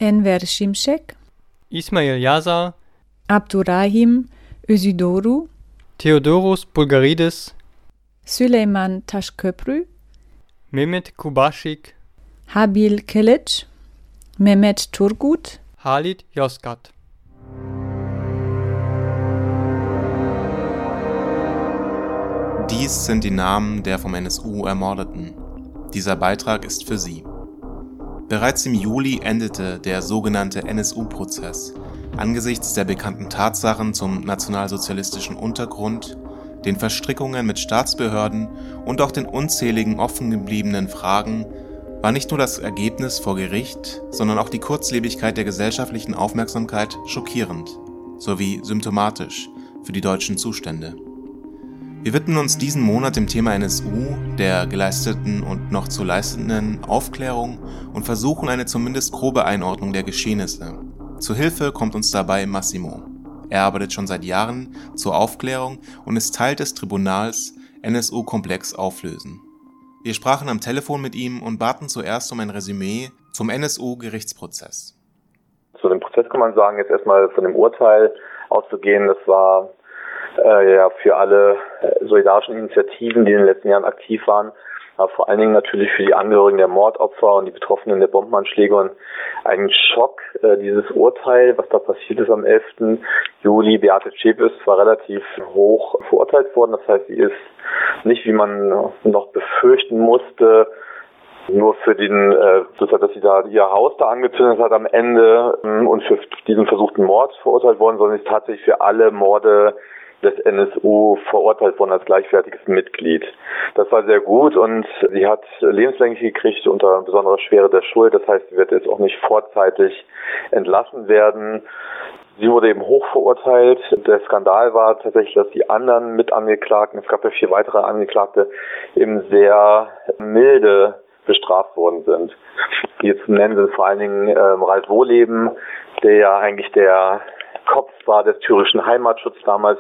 Enver Şimşek, Ismail Yazar, Abdurrahim Özidoğru, Theodoros Bulgaridis, Süleyman Taşköprü, Mehmet Kubaschik, Habil Kılıç, Mehmet Turgut, Halit Yozgat. Dies sind die Namen der vom NSU Ermordeten. Dieser Beitrag ist für Sie. Bereits im Juli endete der sogenannte NSU-Prozess angesichts der bekannten Tatsachen zum nationalsozialistischen Untergrund, den Verstrickungen mit Staatsbehörden und auch den unzähligen offen gebliebenen Fragen war nicht nur das Ergebnis vor Gericht, sondern auch die Kurzlebigkeit der gesellschaftlichen Aufmerksamkeit schockierend sowie symptomatisch für die deutschen Zustände. Wir widmen uns diesen Monat dem Thema NSU, der geleisteten und noch zu leistenden Aufklärung und versuchen eine zumindest grobe Einordnung der Geschehnisse. Zu Hilfe kommt uns dabei Massimo. Er arbeitet schon seit Jahren zur Aufklärung und ist Teil des Tribunals NSU-Komplex auflösen. Wir sprachen am Telefon mit ihm und baten zuerst um ein Resümee zum NSU-Gerichtsprozess. Zu dem Prozess kann man sagen, jetzt erstmal von dem Urteil auszugehen, das war für alle solidarischen Initiativen, die in den letzten Jahren aktiv waren, aber vor allen Dingen natürlich für die Angehörigen der Mordopfer und die Betroffenen der Bombenanschläge und ein Schock, dieses Urteil, was da passiert ist am 11. Juli. Beate Zschäpe ist zwar relativ hoch verurteilt worden, das heißt, sie ist nicht, wie man noch befürchten musste, nur für den, dass sie da ihr Haus da angezündet hat am Ende und für diesen versuchten Mord verurteilt worden, sondern sie ist tatsächlich für alle Morde des NSU verurteilt worden als gleichwertiges Mitglied. Das war sehr gut und sie hat lebenslänglich gekriegt unter besonderer Schwere der Schuld. Das heißt, sie wird jetzt auch nicht vorzeitig entlassen werden. Sie wurde eben hoch verurteilt. Der Skandal war tatsächlich, dass die anderen Mitangeklagten, es gab ja 4 weitere Angeklagte, eben sehr milde bestraft worden sind. Die zu nennen sind vor allen Dingen Ralf Wohleben, der ja eigentlich der Kopf war des thüringischen Heimatsschutz damals,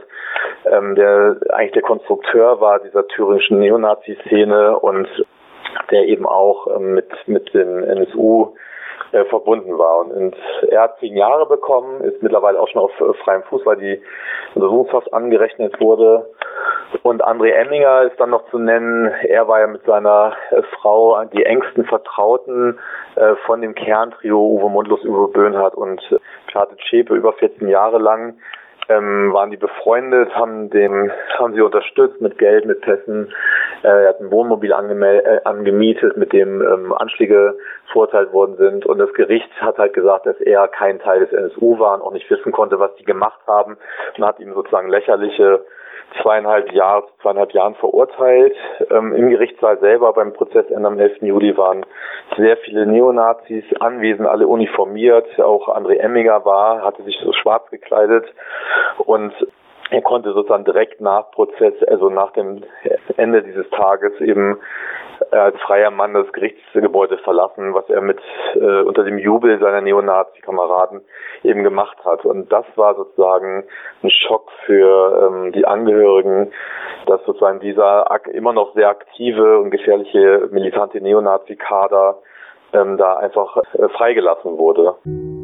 der eigentlich der Konstrukteur war dieser thüringischen Neonazi-Szene und der eben auch mit dem NSU verbunden war. Und er hat 10 Jahre bekommen, ist mittlerweile auch schon auf freiem Fuß, weil die Untersuchungshaft angerechnet wurde. Und André Emminger ist dann noch zu nennen. Er war ja mit seiner Frau die engsten Vertrauten von dem Kerntrio Uwe Mundlos, Uwe Böhnhardt und Beate Zschäpe über 14 Jahre lang. Waren die befreundet, haben sie unterstützt mit Geld, mit Pässen. Er hat ein Wohnmobil angemietet, mit dem Anschläge verurteilt worden sind. Und das Gericht hat halt gesagt, dass er kein Teil des NSU war und auch nicht wissen konnte, was die gemacht haben. Und hat ihm sozusagen lächerliche 2,5 Jahren verurteilt. Im Gerichtssaal selber beim Prozessende am 11. Juli waren sehr viele Neonazis anwesend, alle uniformiert. Auch André Emminger hatte sich so schwarz gekleidet und er konnte sozusagen direkt nach Prozess, also nach dem Ende dieses Tages eben als freier Mann das Gerichtsgebäude verlassen, was er unter dem Jubel seiner Neonazi-Kameraden eben gemacht hat. Und das war sozusagen ein Schock für die Angehörigen, dass sozusagen dieser immer noch sehr aktive und gefährliche militante Neonazi-Kader da einfach freigelassen wurde.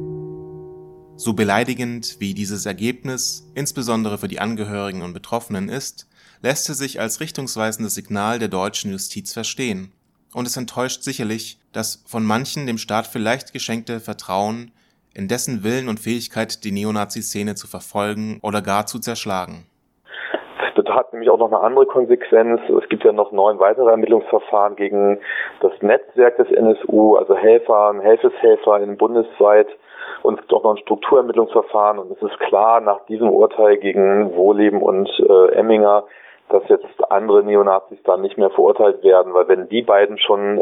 So beleidigend wie dieses Ergebnis, insbesondere für die Angehörigen und Betroffenen ist, lässt es sich als richtungsweisendes Signal der deutschen Justiz verstehen. Und es enttäuscht sicherlich das von manchen dem Staat vielleicht geschenkte Vertrauen in dessen Willen und Fähigkeit, die Neonazi-Szene zu verfolgen oder gar zu zerschlagen. Das hat nämlich auch noch eine andere Konsequenz. Es gibt ja noch 9 weitere Ermittlungsverfahren gegen das Netzwerk des NSU, also Helfer und Helfeshelfer bundesweit. Und es gibt auch noch ein Strukturermittlungsverfahren. Und es ist klar, nach diesem Urteil gegen Wohleben und Emminger, dass jetzt andere Neonazis dann nicht mehr verurteilt werden, weil wenn den beiden schon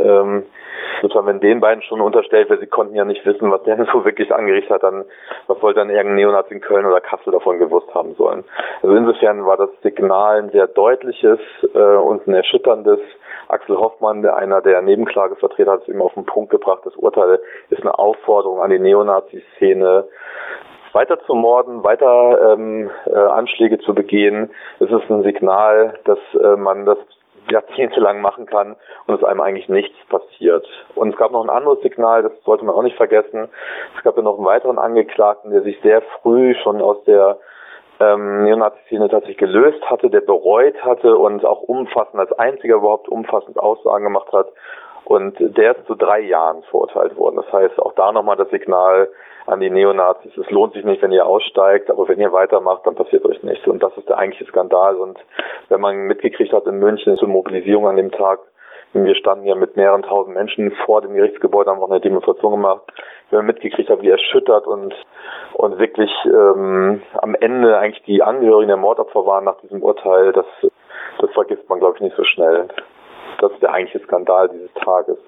unterstellt wird, sie konnten ja nicht wissen, was der so wirklich angerichtet hat, dann was soll dann irgendein Neonazi in Köln oder Kassel davon gewusst haben sollen. Also insofern war das Signal ein sehr deutliches und ein erschütterndes. Axel Hoffmann, einer der Nebenklagevertreter, hat es eben auf den Punkt gebracht, das Urteil ist eine Aufforderung an die Neonazi-Szene, weiter zu morden, weiter Anschläge zu begehen. Es ist ein Signal, dass man das jahrzehntelang machen kann und es einem eigentlich nichts passiert. Und es gab noch ein anderes Signal, das sollte man auch nicht vergessen. Es gab ja noch einen weiteren Angeklagten, der sich sehr früh schon aus der Neonazi-Szene tatsächlich gelöst hatte, der bereut hatte und auch umfassend, als einziger überhaupt umfassend Aussagen gemacht hat. Und der ist zu 3 Jahren verurteilt worden. Das heißt, auch da nochmal das Signal an die Neonazis, es lohnt sich nicht, wenn ihr aussteigt, aber wenn ihr weitermacht, dann passiert euch nichts. Und das ist der eigentliche Skandal. Und wenn man mitgekriegt hat in München zur Mobilisierung an dem Tag, wir standen ja mit mehreren tausend Menschen vor dem Gerichtsgebäude, haben auch eine Demonstration gemacht, wenn man mitgekriegt hat, wie erschüttert und wirklich am Ende eigentlich die Angehörigen der Mordopfer waren nach diesem Urteil, das vergisst man, glaube ich, nicht so schnell. Das ist der eigentliche Skandal dieses Tages.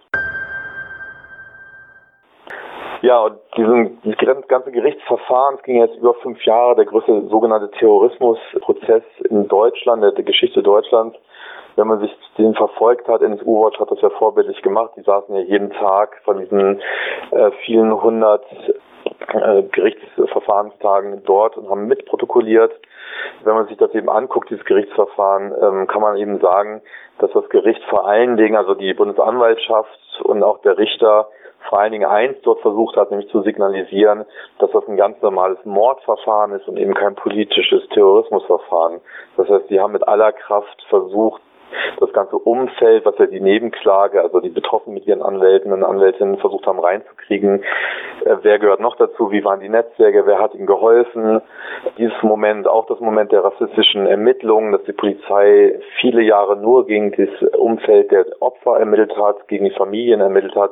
Ja, und dieses ganze Gerichtsverfahren, es ging jetzt über 5 Jahre, der größte sogenannte Terrorismusprozess in Deutschland, der Geschichte Deutschlands. Wenn man sich den verfolgt hat, NSU-Watch hat das ja vorbildlich gemacht, die saßen ja jeden Tag von diesen vielen 100 Gerichtsverfahrenstagen dort und haben mitprotokolliert. Wenn man sich das eben anguckt, dieses Gerichtsverfahren, kann man eben sagen, dass das Gericht vor allen Dingen, also die Bundesanwaltschaft und auch der Richter, vor allen Dingen eins dort versucht hat, nämlich zu signalisieren, dass das ein ganz normales Mordverfahren ist und eben kein politisches Terrorismusverfahren. Das heißt, sie haben mit aller Kraft versucht, das ganze Umfeld, was ja die Nebenklage, also die Betroffenen mit ihren Anwälten und Anwältinnen versucht haben reinzukriegen. Wer gehört noch dazu? Wie waren die Netzwerke? Wer hat ihnen geholfen? Dieses Moment, auch das Moment der rassistischen Ermittlungen, dass die Polizei viele Jahre nur gegen das Umfeld der Opfer ermittelt hat, gegen die Familien ermittelt hat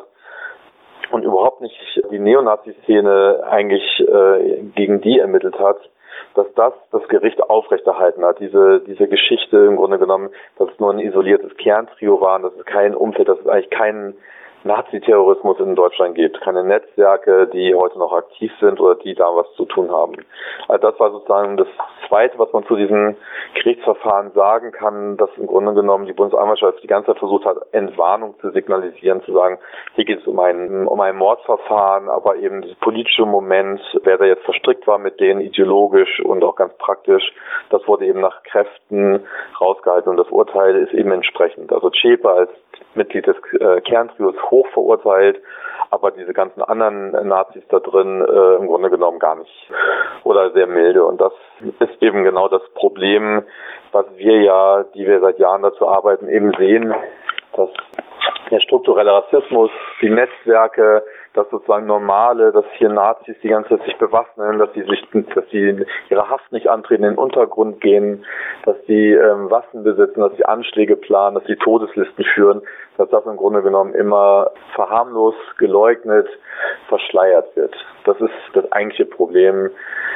und überhaupt nicht die Neonazi-Szene eigentlich gegen die ermittelt hat, dass das Gericht aufrechterhalten hat. Diese Geschichte im Grunde genommen, dass es nur ein isoliertes Kerntrio war, dass es kein Umfeld, dass es eigentlich keinen Nazi-Terrorismus in Deutschland gibt. Keine Netzwerke, die heute noch aktiv sind oder die da was zu tun haben. Also das war sozusagen das Zweite, was man zu diesem Gerichtsverfahren sagen kann, dass im Grunde genommen die Bundesanwaltschaft die ganze Zeit versucht hat, Entwarnung zu signalisieren, zu sagen, hier geht es um ein Mordverfahren, aber eben dieses politische Moment, wer da jetzt verstrickt war mit denen ideologisch und auch ganz praktisch, das wurde eben nach Kräften rausgehalten und das Urteil ist eben entsprechend. Also Zschäpe als Mitglied des Kerntrios hoch verurteilt, aber diese ganzen anderen Nazis da drin im Grunde genommen gar nicht oder sehr milde. Und das ist eben genau das Problem, was die wir seit Jahren dazu arbeiten, eben sehen, dass der strukturelle Rassismus, die Netzwerke, das sozusagen Normale, dass hier Nazis die ganze Zeit sich bewaffnen, dass sie ihre Haft nicht antreten, in den Untergrund gehen, dass sie Waffen besitzen, dass sie Anschläge planen, dass sie Todeslisten führen, dass das im Grunde genommen immer verharmlost, geleugnet, verschleiert wird. Das ist das eigentliche Problem,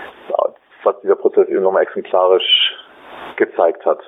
was dieser Prozess eben nochmal exemplarisch gezeigt hat.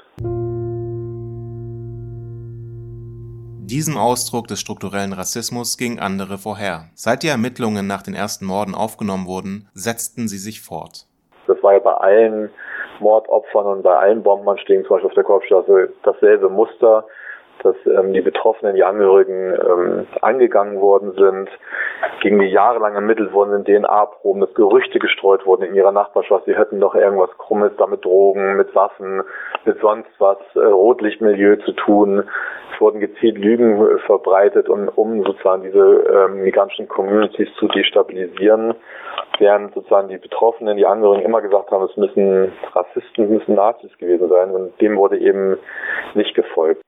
Diesem Ausdruck des strukturellen Rassismus gingen andere vorher. Seit die Ermittlungen nach den ersten Morden aufgenommen wurden, setzten sie sich fort. Das war ja bei allen Mordopfern und bei allen Bombenanschlägen, zum Beispiel auf der Korpsstraße, dasselbe Muster, dass die Betroffenen, die Angehörigen angegangen worden sind, gegen die jahrelang ermittelt worden sind, DNA-Proben, dass Gerüchte gestreut wurden in ihrer Nachbarschaft, sie hätten doch irgendwas Krummes da mit Drogen, mit Waffen, mit sonst was, Rotlichtmilieu zu tun. Es wurden gezielt Lügen verbreitet, um sozusagen diese migrantischen Communities zu destabilisieren, während sozusagen die Betroffenen, die Angehörigen immer gesagt haben, es müssen Rassisten, es müssen Nazis gewesen sein und dem wurde eben nicht gefolgt.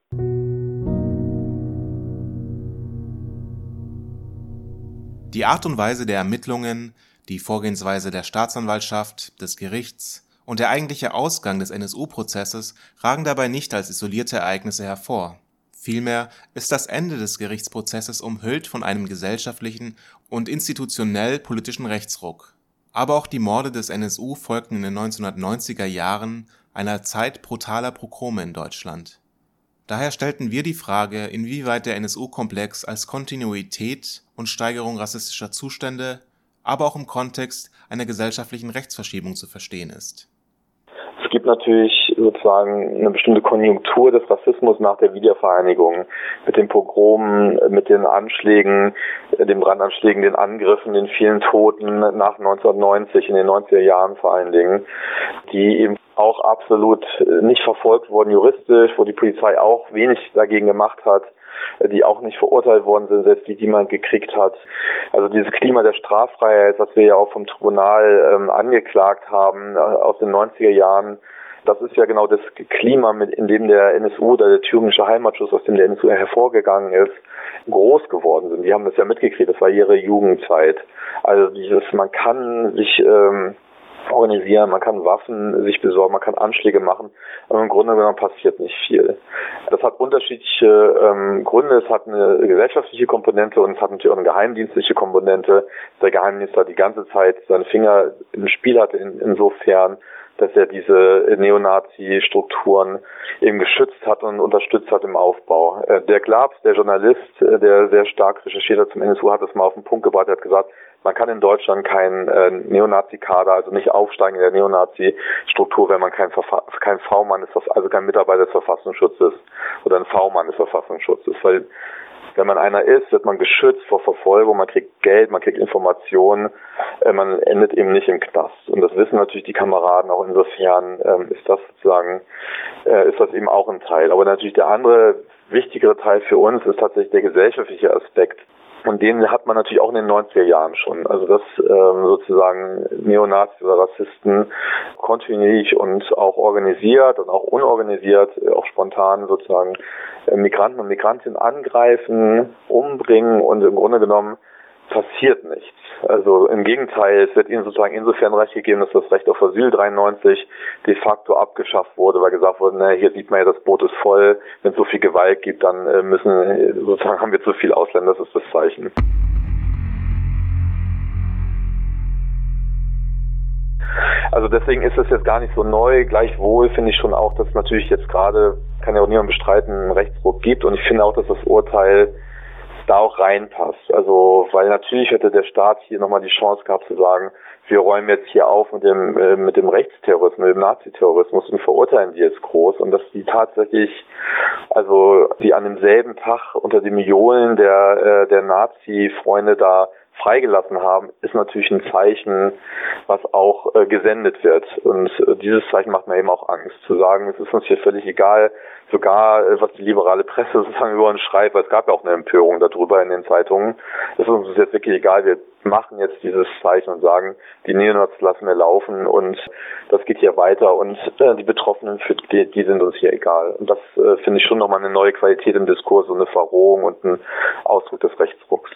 Die Art und Weise der Ermittlungen, die Vorgehensweise der Staatsanwaltschaft, des Gerichts und der eigentliche Ausgang des NSU-Prozesses ragen dabei nicht als isolierte Ereignisse hervor. Vielmehr ist das Ende des Gerichtsprozesses umhüllt von einem gesellschaftlichen und institutionell-politischen Rechtsruck. Aber auch die Morde des NSU folgten in den 1990er Jahren einer Zeit brutaler Pogrome in Deutschland. Daher stellten wir die Frage, inwieweit der NSU-Komplex als Kontinuität und Steigerung rassistischer Zustände, aber auch im Kontext einer gesellschaftlichen Rechtsverschiebung zu verstehen ist. Es gibt natürlich sozusagen eine bestimmte Konjunktur des Rassismus nach der Wiedervereinigung mit den Pogromen, mit den Anschlägen, den Brandanschlägen, den Angriffen, den vielen Toten nach 1990, in den 90er Jahren vor allen Dingen, die eben auch absolut nicht verfolgt wurden juristisch, wo die Polizei auch wenig dagegen gemacht hat, die auch nicht verurteilt worden sind, selbst die man gekriegt hat. Also dieses Klima der Straffreiheit, was wir ja auch vom Tribunal angeklagt haben aus den 90er Jahren, das ist ja genau das Klima, in dem der NSU oder der thüringische Heimatschutz, aus dem der NSU hervorgegangen ist, groß geworden sind. Die haben das ja mitgekriegt, das war ihre Jugendzeit. Also man kann sich organisieren, man kann Waffen sich besorgen, man kann Anschläge machen, aber im Grunde genommen passiert nicht viel. Das hat unterschiedliche Gründe, es hat eine gesellschaftliche Komponente und es hat natürlich auch eine geheimdienstliche Komponente. Der Geheimdienst die ganze Zeit seinen Finger im Spiel hatte, insofern, dass er diese Neonazi-Strukturen eben geschützt hat und unterstützt hat im Aufbau. Der Glabs, der Journalist, der sehr stark recherchiert hat zum NSU, hat es mal auf den Punkt gebracht, er hat gesagt, man kann in Deutschland keinen Neonazi-Kader, also nicht aufsteigen in der Neonazi-Struktur, wenn man kein V-Mann ist, also kein Mitarbeiter des Verfassungsschutzes oder ein V-Mann des Verfassungsschutzes, weil wenn man einer ist, wird man geschützt vor Verfolgung, man kriegt Geld, man kriegt Informationen, man endet eben nicht im Knast. Und das wissen natürlich die Kameraden auch, insofern ist das eben auch ein Teil. Aber natürlich der andere, wichtigere Teil für uns ist tatsächlich der gesellschaftliche Aspekt. Und den hat man natürlich auch in den 90er Jahren schon. Also dass sozusagen Neonazis oder Rassisten kontinuierlich und auch organisiert und auch unorganisiert, auch spontan sozusagen Migranten und Migrantinnen angreifen, umbringen und im Grunde genommen passiert nichts. Also im Gegenteil, es wird ihnen sozusagen insofern Recht gegeben, dass das Recht auf Asyl 93 de facto abgeschafft wurde, weil gesagt wurde, hier sieht man ja, das Boot ist voll, wenn es so viel Gewalt gibt, dann haben wir zu viel Ausländer, das ist das Zeichen. Also deswegen ist es jetzt gar nicht so neu. Gleichwohl finde ich schon auch, dass es natürlich jetzt gerade, kann ja auch niemand bestreiten, einen Rechtsruck gibt und ich finde auch, dass das Urteil da auch reinpasst. Also, weil natürlich hätte der Staat hier nochmal die Chance gehabt zu sagen, wir räumen jetzt hier auf mit dem Rechtsterrorismus, mit dem Naziterrorismus und verurteilen die jetzt groß und dass die tatsächlich, also die an demselben Tag unter den Millionen der Nazi-Freunde da freigelassen haben, ist natürlich ein Zeichen, was auch gesendet wird. Und dieses Zeichen macht mir eben auch Angst, zu sagen, es ist uns hier völlig egal, sogar was die liberale Presse sozusagen über uns schreibt, weil es gab ja auch eine Empörung darüber in den Zeitungen. Es ist uns jetzt wirklich egal, wir machen jetzt dieses Zeichen und sagen, die Neonazis lassen wir laufen und das geht hier weiter und die Betroffenen, für die sind uns hier egal. Und das finde ich schon nochmal eine neue Qualität im Diskurs und eine Verrohung und ein Ausdruck des Rechtsrucks.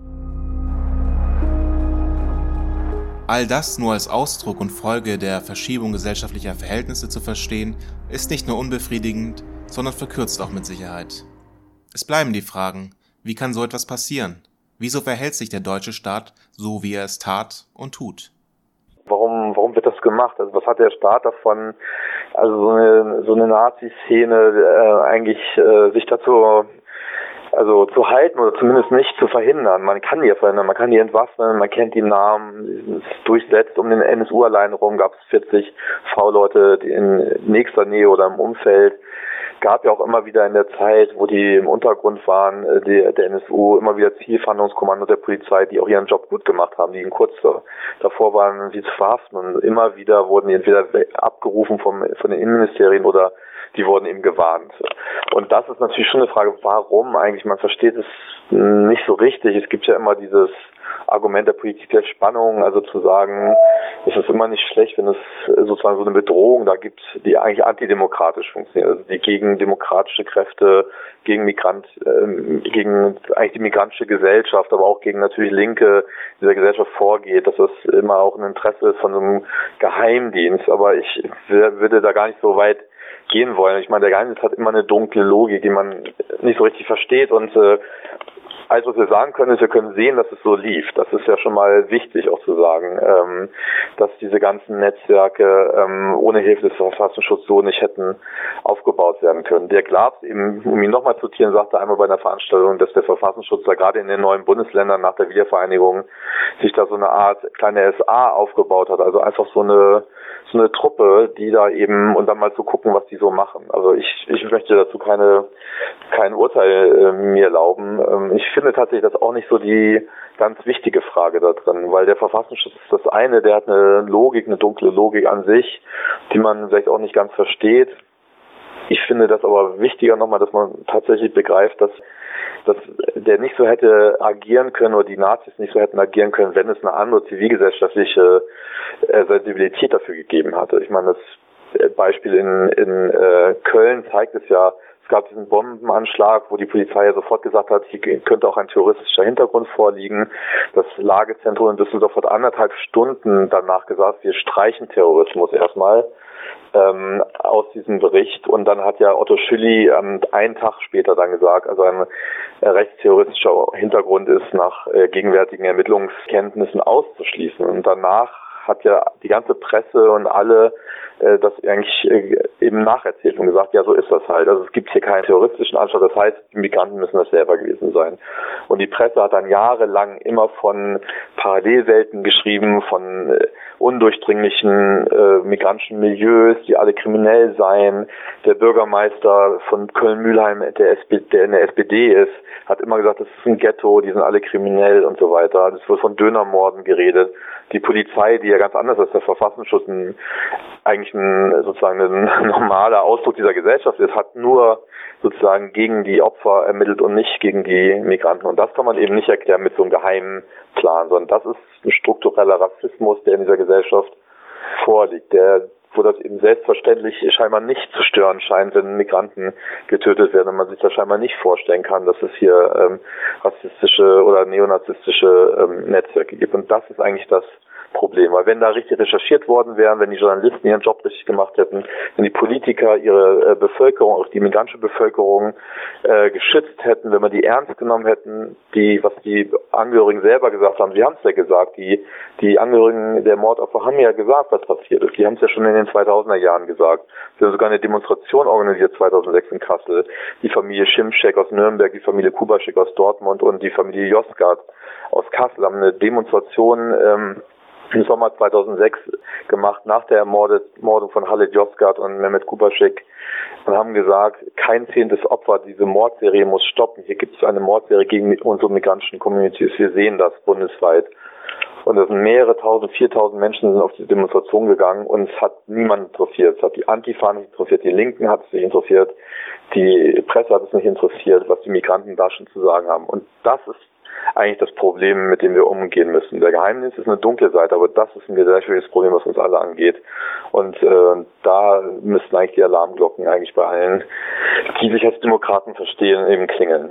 All das nur als Ausdruck und Folge der Verschiebung gesellschaftlicher Verhältnisse zu verstehen, ist nicht nur unbefriedigend, sondern verkürzt auch mit Sicherheit. Es bleiben die Fragen, wie kann so etwas passieren? Wieso verhält sich der deutsche Staat so, wie er es tat und tut? Warum wird das gemacht? Also was hat der Staat davon, also so eine Nazi-Szene eigentlich sich dazu zu halten oder zumindest nicht zu verhindern. Man kann die ja verhindern, man kann die entwaffnen, man kennt die Namen, es durchsetzt. Um den NSU allein rum gab es 40 V-Leute in nächster Nähe oder im Umfeld. Gab ja auch immer wieder in der Zeit, wo die im Untergrund waren, der NSU, immer wieder Zielfahndungskommando der Polizei, die auch ihren Job gut gemacht haben, die ihn kurz davor waren, sie zu verhaften. Und immer wieder wurden die entweder abgerufen von den Innenministerien oder die wurden eben gewarnt. Und das ist natürlich schon eine Frage, warum eigentlich, man versteht es nicht so richtig. Es gibt ja immer dieses Argument der Politik der Spannung, also zu sagen, es ist immer nicht schlecht, wenn es sozusagen so eine Bedrohung da gibt, die eigentlich antidemokratisch funktioniert, also die gegen demokratische Kräfte, gegen gegen eigentlich die migrantische Gesellschaft, aber auch gegen natürlich Linke dieser Gesellschaft vorgeht, dass das immer auch ein Interesse ist von so einem Geheimdienst. Aber ich würde da gar nicht so weit gehen wollen. Ich meine, der Geheimdienst hat immer eine dunkle Logik, die man nicht so richtig versteht und Also was wir sagen können, ist, wir können sehen, dass es so lief. Das ist ja schon mal wichtig auch zu sagen, dass diese ganzen Netzwerke ohne Hilfe des Verfassungsschutzes so nicht hätten aufgebaut werden können. Der Glabs, eben, um ihn nochmal zu zitieren, sagte einmal bei einer Veranstaltung, dass der Verfassungsschutz da gerade in den neuen Bundesländern nach der Wiedervereinigung sich da so eine Art kleine SA aufgebaut hat. Also einfach so eine Truppe, die da eben, und dann mal zu gucken, was die so machen. Also ich möchte dazu kein Urteil mir erlauben. Ich finde tatsächlich das auch nicht so die ganz wichtige Frage da drin, weil der Verfassungsschutz ist das eine, der hat eine dunkle Logik an sich, die man vielleicht auch nicht ganz versteht. Ich finde das aber wichtiger nochmal, dass man tatsächlich begreift, dass der nicht so hätte agieren können oder die Nazis nicht so hätten agieren können, wenn es eine andere zivilgesellschaftliche Sensibilität dafür gegeben hatte. Ich meine, das Beispiel in Köln zeigt es ja. Es gab diesen Bombenanschlag, wo die Polizei ja sofort gesagt hat, hier könnte auch ein terroristischer Hintergrund vorliegen. Das Lagezentrum in Düsseldorf hat 1,5 Stunden danach gesagt, wir streichen Terrorismus erstmal aus diesem Bericht. Und dann hat ja Otto Schily einen Tag später dann gesagt, also ein rechtsterroristischer Hintergrund ist nach gegenwärtigen Ermittlungskenntnissen auszuschließen. Und danach hat ja die ganze Presse und alle das eigentlich eben nacherzählt und gesagt, ja, so ist das halt. Also es gibt hier keinen terroristischen Anschlag, das heißt, die Migranten müssen das selber gewesen sein. Und die Presse hat dann jahrelang immer von Parallelwelten geschrieben, von undurchdringlichen migrantischen Milieus, die alle kriminell seien. Der Bürgermeister von Köln-Mühlheim, der in der SPD ist, hat immer gesagt, das ist ein Ghetto, die sind alle kriminell und so weiter. Es wird von Dönermorden geredet. Die Polizei, die ja ganz anders als der Verfassungsschutz eigentlich sozusagen ein normaler Ausdruck dieser Gesellschaft ist, hat nur sozusagen gegen die Opfer ermittelt und nicht gegen die Migranten. Und das kann man eben nicht erklären mit so einem geheimen Plan, sondern das ist ein struktureller Rassismus, der in dieser Gesellschaft vorliegt, wo das eben selbstverständlich scheinbar nicht zu stören scheint, wenn Migranten getötet werden und man sich das scheinbar nicht vorstellen kann, dass es hier rassistische oder neonazistische Netzwerke gibt. Und das ist eigentlich das Problem, weil wenn da richtig recherchiert worden wären, wenn die Journalisten ihren Job richtig gemacht hätten, wenn die Politiker ihre Bevölkerung, auch die migrantische Bevölkerung geschützt hätten, wenn man die ernst genommen hätten, was die Angehörigen selber gesagt haben, sie haben es ja gesagt, die Angehörigen der Mordopfer haben ja gesagt, was passiert ist, die haben es ja schon in den 2000er Jahren gesagt. Sie haben sogar eine Demonstration organisiert 2006 in Kassel, die Familie Schimschek aus Nürnberg, die Familie Kubaschik aus Dortmund und die Familie Josgat aus Kassel haben eine Demonstration im Sommer 2006 gemacht, nach der Ermordung von Halit Yozgat und Mehmet Kubaschik, und haben gesagt, kein 10. Opfer, diese Mordserie muss stoppen. Hier gibt es eine Mordserie gegen unsere migrantischen Communities. Wir sehen das bundesweit. Und es sind mehrere tausend, 4.000 Menschen sind auf die Demonstration gegangen und es hat niemand interessiert. Es hat die Antifa nicht interessiert, die Linken hat es nicht interessiert, die Presse hat es nicht interessiert, was die Migranten da schon zu sagen haben. Und das ist eigentlich das Problem, mit dem wir umgehen müssen. Der Geheimdienst ist eine dunkle Seite, aber das ist ein gesellschaftliches Problem, was uns alle angeht. Und da müssten eigentlich die Alarmglocken eigentlich bei allen, die sich als Demokraten verstehen, eben klingeln.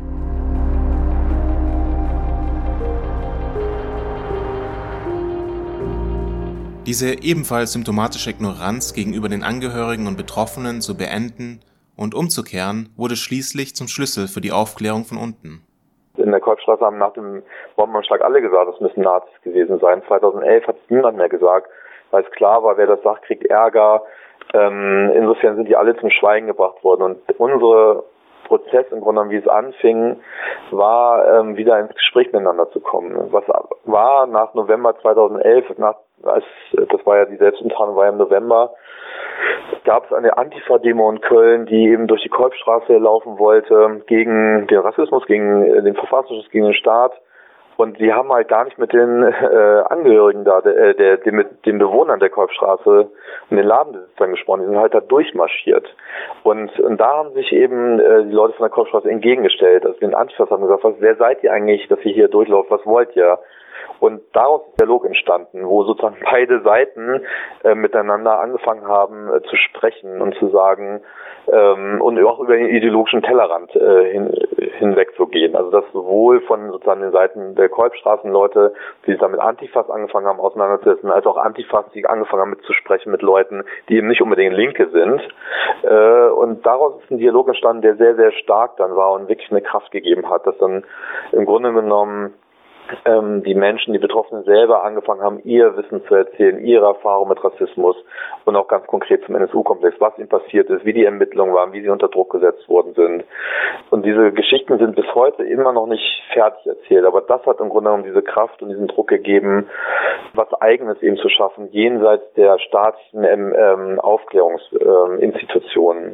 Diese ebenfalls symptomatische Ignoranz gegenüber den Angehörigen und Betroffenen zu beenden und umzukehren, wurde schließlich zum Schlüssel für die Aufklärung von unten. In der Kolbstraße haben nach dem Bombenanschlag alle gesagt, es müssen Nazis gewesen sein. 2011 hat es niemand mehr gesagt, weil es klar war, wer das sagt, kriegt Ärger. Insofern sind die alle zum Schweigen gebracht worden. Und unser Prozess, im Grunde genommen, wie es anfing, war, wieder ins Gespräch miteinander zu kommen. Was war nach November 2011, das war ja die Selbstenttarnung, war ja im November, gab es eine Antifa-Demo in Köln, die eben durch die Kolbstraße laufen wollte, gegen den Rassismus, gegen den Verfassungsschutz, gegen den Staat. Und die haben halt gar nicht mit den Angehörigen da, mit den Bewohnern der Kolbstraße und den Ladenbesitzern gesprochen. Die sind halt da durchmarschiert. Und da haben sich eben die Leute von der Kolbstraße entgegengestellt. Also den Antifas haben gesagt, wer seid ihr eigentlich, dass ihr hier durchlauft, was wollt ihr? Und daraus ist der Dialog entstanden, wo sozusagen beide Seiten miteinander angefangen haben zu sprechen und zu sagen, und auch über den ideologischen Tellerrand hinweg zu gehen. Also das sowohl von sozusagen den Seiten der Kolbstraßenleute, die sich da mit Antifas angefangen haben auseinanderzusetzen, als auch Antifas, die angefangen haben mitzusprechen mit Leuten, die eben nicht unbedingt Linke sind. Und daraus ist ein Dialog entstanden, der sehr, sehr stark dann war und wirklich eine Kraft gegeben hat, dass dann im Grunde genommen die Menschen, die Betroffenen selber angefangen haben, ihr Wissen zu erzählen, ihre Erfahrung mit Rassismus und auch ganz konkret zum NSU-Komplex, was ihnen passiert ist, wie die Ermittlungen waren, wie sie unter Druck gesetzt worden sind. Und diese Geschichten sind bis heute immer noch nicht fertig erzählt, aber das hat im Grunde genommen diese Kraft und diesen Druck gegeben, was Eigenes eben zu schaffen, jenseits der staatlichen Aufklärungsinstitutionen.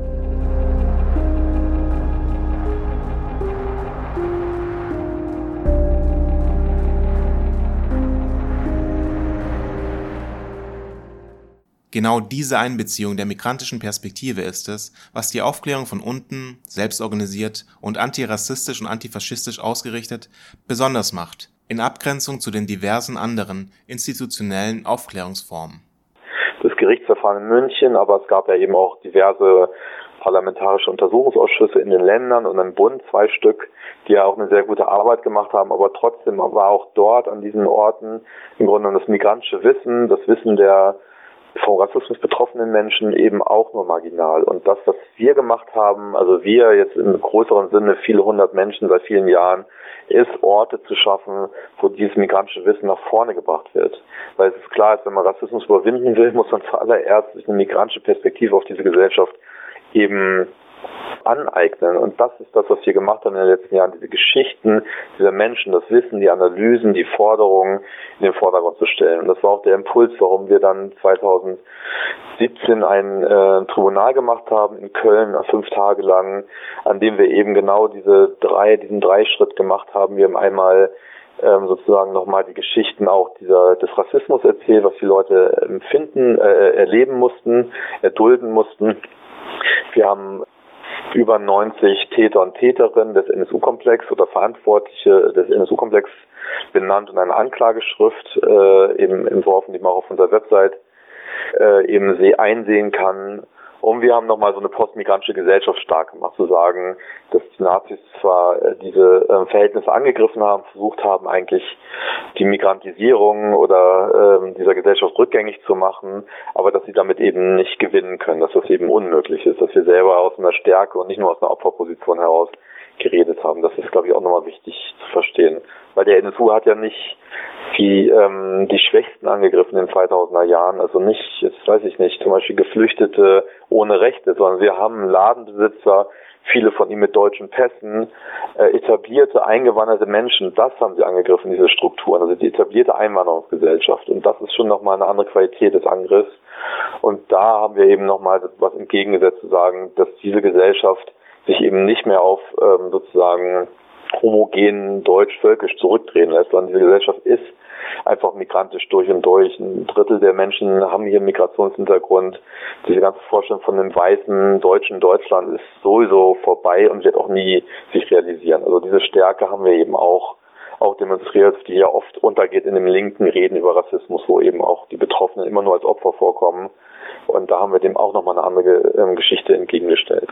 Genau diese Einbeziehung der migrantischen Perspektive ist es, was die Aufklärung von unten, selbstorganisiert und antirassistisch und antifaschistisch ausgerichtet, besonders macht, in Abgrenzung zu den diversen anderen institutionellen Aufklärungsformen. Das Gerichtsverfahren in München, aber es gab ja eben auch diverse parlamentarische Untersuchungsausschüsse in den Ländern und im Bund, 2 Stück, die ja auch eine sehr gute Arbeit gemacht haben, aber trotzdem war auch dort an diesen Orten im Grunde genommen das migrantische Wissen, das Wissen der vom Rassismus betroffenen Menschen eben auch nur marginal. Und das, was wir gemacht haben, also wir jetzt im größeren Sinne, viele hundert Menschen seit vielen Jahren, ist Orte zu schaffen, wo dieses migrantische Wissen nach vorne gebracht wird. Weil es ist klar, wenn man Rassismus überwinden will, muss man zuallererst sich eine migrantische Perspektive auf diese Gesellschaft eben aneignen. Und das ist das, was wir gemacht haben in den letzten Jahren, diese Geschichten dieser Menschen, das Wissen, die Analysen, die Forderungen in den Vordergrund zu stellen. Und das war auch der Impuls, warum wir dann 2017 ein Tribunal gemacht haben in Köln, 5 Tage lang, an dem wir eben genau diesen Dreischritt gemacht haben. Wir haben einmal sozusagen nochmal die Geschichten auch des Rassismus erzählt, was die Leute empfinden, erleben mussten, erdulden mussten. Wir haben über 90 Täter und Täterinnen des NSU-Komplex oder Verantwortliche des NSU-Komplex benannt und eine Anklageschrift eben entworfen, die man auch auf unserer Website eben einsehen kann. Und wir haben nochmal so eine postmigrantische Gesellschaft stark gemacht, zu sagen, dass die Nazis zwar diese Verhältnisse angegriffen haben, versucht haben eigentlich die Migrantisierung oder dieser Gesellschaft rückgängig zu machen, aber dass sie damit eben nicht gewinnen können, dass das eben unmöglich ist, dass wir selber aus einer Stärke und nicht nur aus einer Opferposition heraus geredet haben. Das ist, glaube ich, auch nochmal wichtig zu verstehen. Weil der NSU hat ja nicht die Schwächsten angegriffen in den 2000er Jahren, also nicht, jetzt weiß ich nicht, zum Beispiel Geflüchtete ohne Rechte, sondern wir haben Ladenbesitzer, viele von ihnen mit deutschen Pässen, etablierte, eingewanderte Menschen, das haben sie angegriffen, diese Strukturen, also die etablierte Einwanderungsgesellschaft. Und das ist schon nochmal eine andere Qualität des Angriffs. Und da haben wir eben nochmal was entgegengesetzt zu sagen, dass diese Gesellschaft sich eben nicht mehr auf sozusagen homogen deutsch-völkisch zurückdrehen lässt, sondern diese Gesellschaft ist einfach migrantisch durch und durch. 1/3 der Menschen haben hier einen Migrationshintergrund. Diese ganze Vorstellung von einem weißen deutschen Deutschland ist sowieso vorbei und wird auch nie sich realisieren. Also diese Stärke haben wir eben auch demonstriert, die ja oft untergeht in dem linken Reden über Rassismus, wo eben auch die Betroffenen immer nur als Opfer vorkommen. Und da haben wir dem auch nochmal eine andere Geschichte entgegengestellt.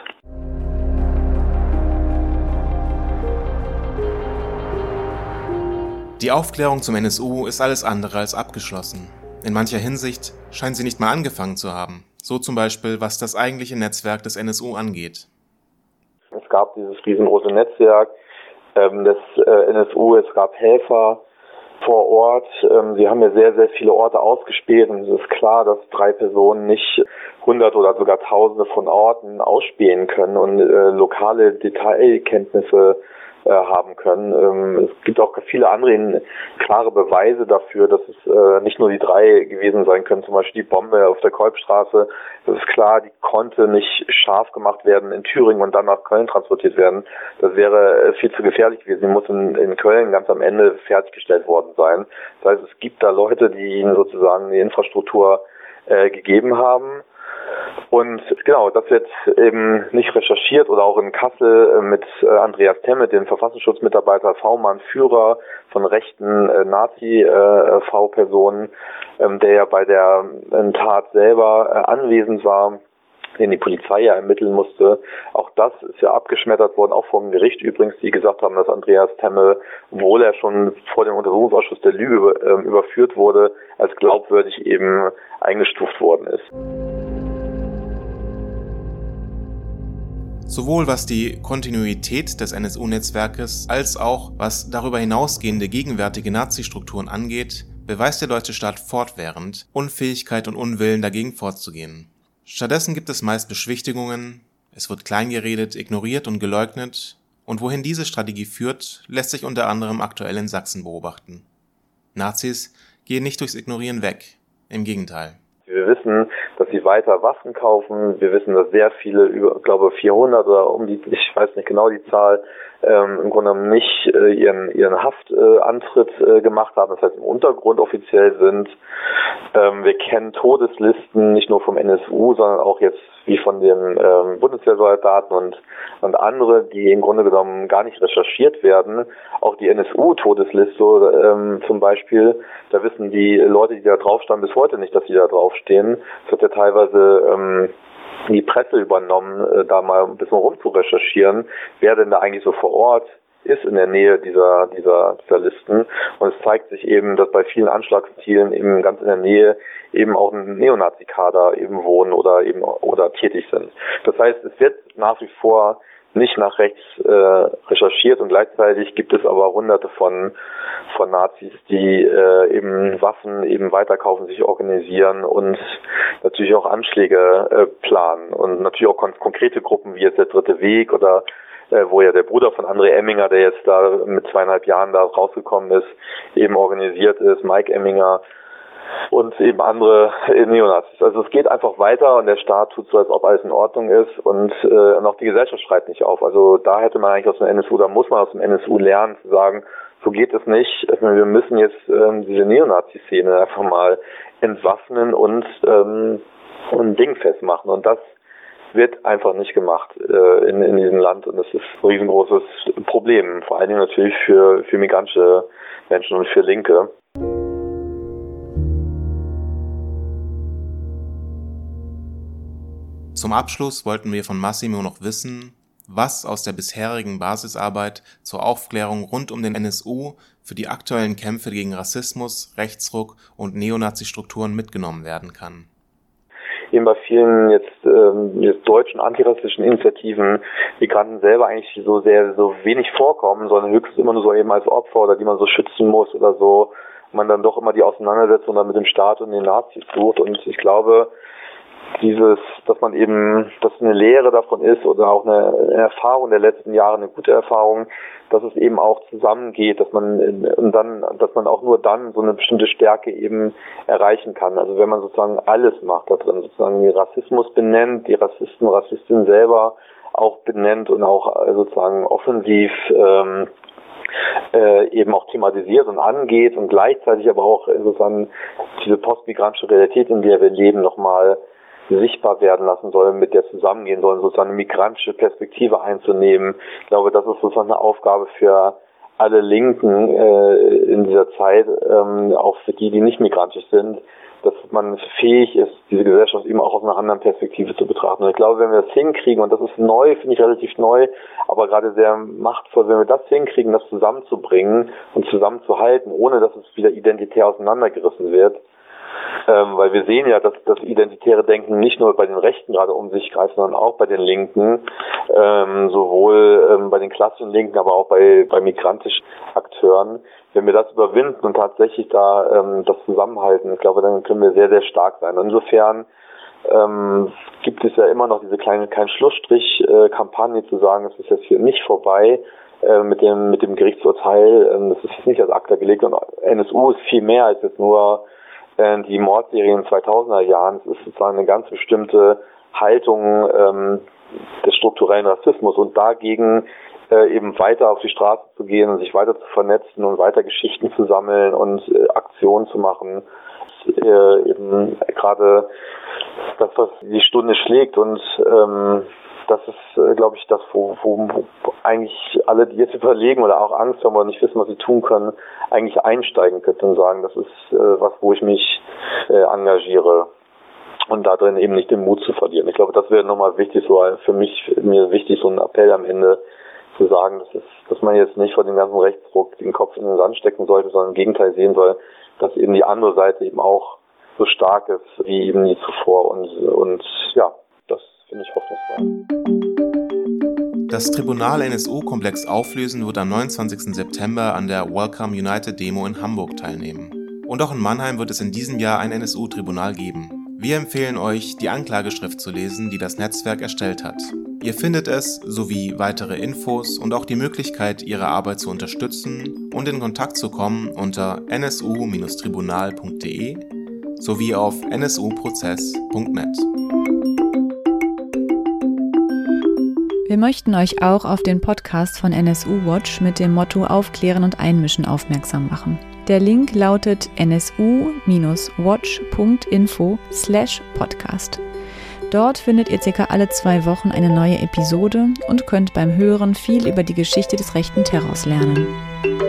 Die Aufklärung zum NSU ist alles andere als abgeschlossen. In mancher Hinsicht scheint sie nicht mal angefangen zu haben. So zum Beispiel, was das eigentliche Netzwerk des NSU angeht. Es gab dieses riesengroße Netzwerk des NSU, es gab Helfer vor Ort. Sie haben ja sehr, sehr viele Orte ausgespäht und es ist klar, dass 3 Personen nicht Hunderte oder sogar Tausende von Orten ausspähen können und lokale Detailkenntnisse haben können. Es gibt auch viele andere klare Beweise dafür, dass es nicht nur die 3 gewesen sein können, zum Beispiel die Bombe auf der Kolbstraße. Das ist klar, die konnte nicht scharf gemacht werden in Thüringen und dann nach Köln transportiert werden. Das wäre viel zu gefährlich gewesen. Sie muss in Köln ganz am Ende fertiggestellt worden sein. Das heißt, es gibt da Leute, die ihnen sozusagen die Infrastruktur gegeben haben. Und genau, das wird eben nicht recherchiert oder auch in Kassel mit Andreas Temme, dem Verfassungsschutzmitarbeiter, V-Mann, Führer von rechten Nazi-V-Personen, der ja bei der Tat selber anwesend war, den die Polizei ja ermitteln musste. Auch das ist ja abgeschmettert worden, auch vom Gericht übrigens, die gesagt haben, dass Andreas Temme, obwohl er schon vor dem Untersuchungsausschuss der Lüge überführt wurde, als glaubwürdig eben eingestuft worden ist. Sowohl was die Kontinuität des NSU-Netzwerkes als auch was darüber hinausgehende gegenwärtige Nazi-Strukturen angeht, beweist der deutsche Staat fortwährend Unfähigkeit und Unwillen, dagegen vorzugehen. Stattdessen gibt es meist Beschwichtigungen, es wird kleingeredet, ignoriert und geleugnet, und wohin diese Strategie führt, lässt sich unter anderem aktuell in Sachsen beobachten. Nazis gehen nicht durchs Ignorieren weg, im Gegenteil. Wir wissen, dass sie weiter Waffen kaufen. Wir wissen, dass sehr viele, ich glaube 400 oder ich weiß nicht genau die Zahl, im Grunde genommen nicht ihren Haftantritt gemacht haben, das heißt im Untergrund offiziell sind. Wir kennen Todeslisten nicht nur vom NSU, sondern auch jetzt wie von den Bundeswehrsoldaten und andere, die im Grunde genommen gar nicht recherchiert werden. Auch die NSU-Todesliste zum Beispiel, da wissen die Leute, die da drauf standen, bis heute nicht, dass sie da draufstehen. Es wird ja teilweise die Presse übernommen, da mal ein bisschen rum zu recherchieren, wer denn da eigentlich so vor Ort ist in der Nähe dieser Listen. Und es zeigt sich eben, dass bei vielen Anschlagszielen eben ganz in der Nähe eben auch ein Neonazi-Kader eben wohnen oder tätig sind. Das heißt, es wird nach wie vor nicht nach rechts recherchiert, und gleichzeitig gibt es aber hunderte von Nazis, die eben Waffen eben weiterkaufen, sich organisieren und natürlich auch Anschläge planen, und natürlich auch konkrete Gruppen wie jetzt der Dritte Weg oder wo ja der Bruder von André Emminger, der jetzt da mit 2,5 Jahren da rausgekommen ist, eben organisiert ist, Mike Emminger und eben andere Neonazis. Also es geht einfach weiter, und der Staat tut so, als ob alles in Ordnung ist, und auch die Gesellschaft schreit nicht auf. Also da hätte man eigentlich aus dem NSU, da muss man aus dem NSU lernen, zu sagen, so geht es nicht. Wir müssen jetzt diese Neonazi-Szene einfach mal entwaffnen und dingfest machen. Und das wird einfach nicht gemacht in diesem Land, und das ist ein riesengroßes Problem, vor allen Dingen natürlich für migrantische Menschen und für Linke. Zum Abschluss wollten wir von Massimo noch wissen, was aus der bisherigen Basisarbeit zur Aufklärung rund um den NSU für die aktuellen Kämpfe gegen Rassismus, Rechtsruck und Neonazi-Strukturen mitgenommen werden kann. Eben bei vielen jetzt deutschen antirassistischen Initiativen Migranten selber eigentlich so wenig vorkommen, sondern höchstens immer nur so eben als Opfer oder die man so schützen muss oder so, man dann doch immer die Auseinandersetzung dann mit dem Staat und den Nazis sucht. Und ich glaube, dass man eben, dass eine Lehre davon ist oder auch eine Erfahrung der letzten Jahre, eine gute Erfahrung, dass es eben auch zusammengeht, dass man auch nur dann so eine bestimmte Stärke eben erreichen kann. Also wenn man sozusagen alles macht da drin, sozusagen den Rassismus benennt, die Rassisten, Rassistinnen selber auch benennt und auch sozusagen offensiv eben auch thematisiert und angeht, und gleichzeitig aber auch sozusagen diese postmigrantische Realität, in der wir leben, nochmal sichtbar werden lassen sollen, mit der zusammengehen sollen, sozusagen eine migrantische Perspektive einzunehmen. Ich glaube, das ist sozusagen eine Aufgabe für alle Linken in dieser Zeit, auch für die nicht migrantisch sind, dass man fähig ist, diese Gesellschaft eben auch aus einer anderen Perspektive zu betrachten. Und ich glaube, wenn wir das hinkriegen, und das ist neu, finde ich relativ neu, aber gerade sehr machtvoll, wenn wir das hinkriegen, das zusammenzubringen und zusammenzuhalten, ohne dass es wieder identitär auseinandergerissen wird, weil wir sehen ja, dass das identitäre Denken nicht nur bei den Rechten gerade um sich greift, sondern auch bei den Linken, sowohl bei den klassischen Linken, aber auch bei migrantischen Akteuren. Wenn wir das überwinden und tatsächlich da das zusammenhalten, ich glaube, dann können wir sehr, sehr stark sein. Insofern gibt es ja immer noch diese kleine Schlussstrich-Kampagne zu sagen, es ist jetzt hier nicht vorbei mit dem Gerichtsurteil. Das ist jetzt nicht als Akta gelegt, und NSU ist viel mehr als jetzt nur die Mordserien in den 2000er Jahren. Es ist sozusagen eine ganz bestimmte Haltung des strukturellen Rassismus, und dagegen eben weiter auf die Straße zu gehen und sich weiter zu vernetzen und weiter Geschichten zu sammeln und Aktionen zu machen. eben gerade das, was die Stunde schlägt und das ist, glaube ich, das, wo eigentlich alle, die jetzt überlegen oder auch Angst haben oder nicht wissen, was sie tun können, eigentlich einsteigen könnten und sagen, das ist was, wo ich mich engagiere und da drin eben nicht den Mut zu verlieren. Ich glaube, das wäre nochmal wichtig, so für mir wichtig, so ein Appell am Ende zu sagen, dass man jetzt nicht vor dem ganzen Rechtsruck den Kopf in den Sand stecken sollte, sondern im Gegenteil sehen soll, dass eben die andere Seite eben auch so stark ist wie eben nie zuvor und ja, das finde ich hoffnungsvoll. Das Tribunal NSU-Komplex auflösen wird am 29. September an der Welcome United Demo in Hamburg teilnehmen. Und auch in Mannheim wird es in diesem Jahr ein NSU-Tribunal geben. Wir empfehlen euch, die Anklageschrift zu lesen, die das Netzwerk erstellt hat. Ihr findet es, sowie weitere Infos und auch die Möglichkeit, ihre Arbeit zu unterstützen und in Kontakt zu kommen unter nsu-tribunal.de sowie auf nsuprozess.net. Wir möchten euch auch auf den Podcast von NSU Watch mit dem Motto Aufklären und Einmischen aufmerksam machen. Der Link lautet nsu-watch.info/podcast. Dort findet ihr ca. alle 2 Wochen eine neue Episode und könnt beim Hören viel über die Geschichte des rechten Terrors lernen.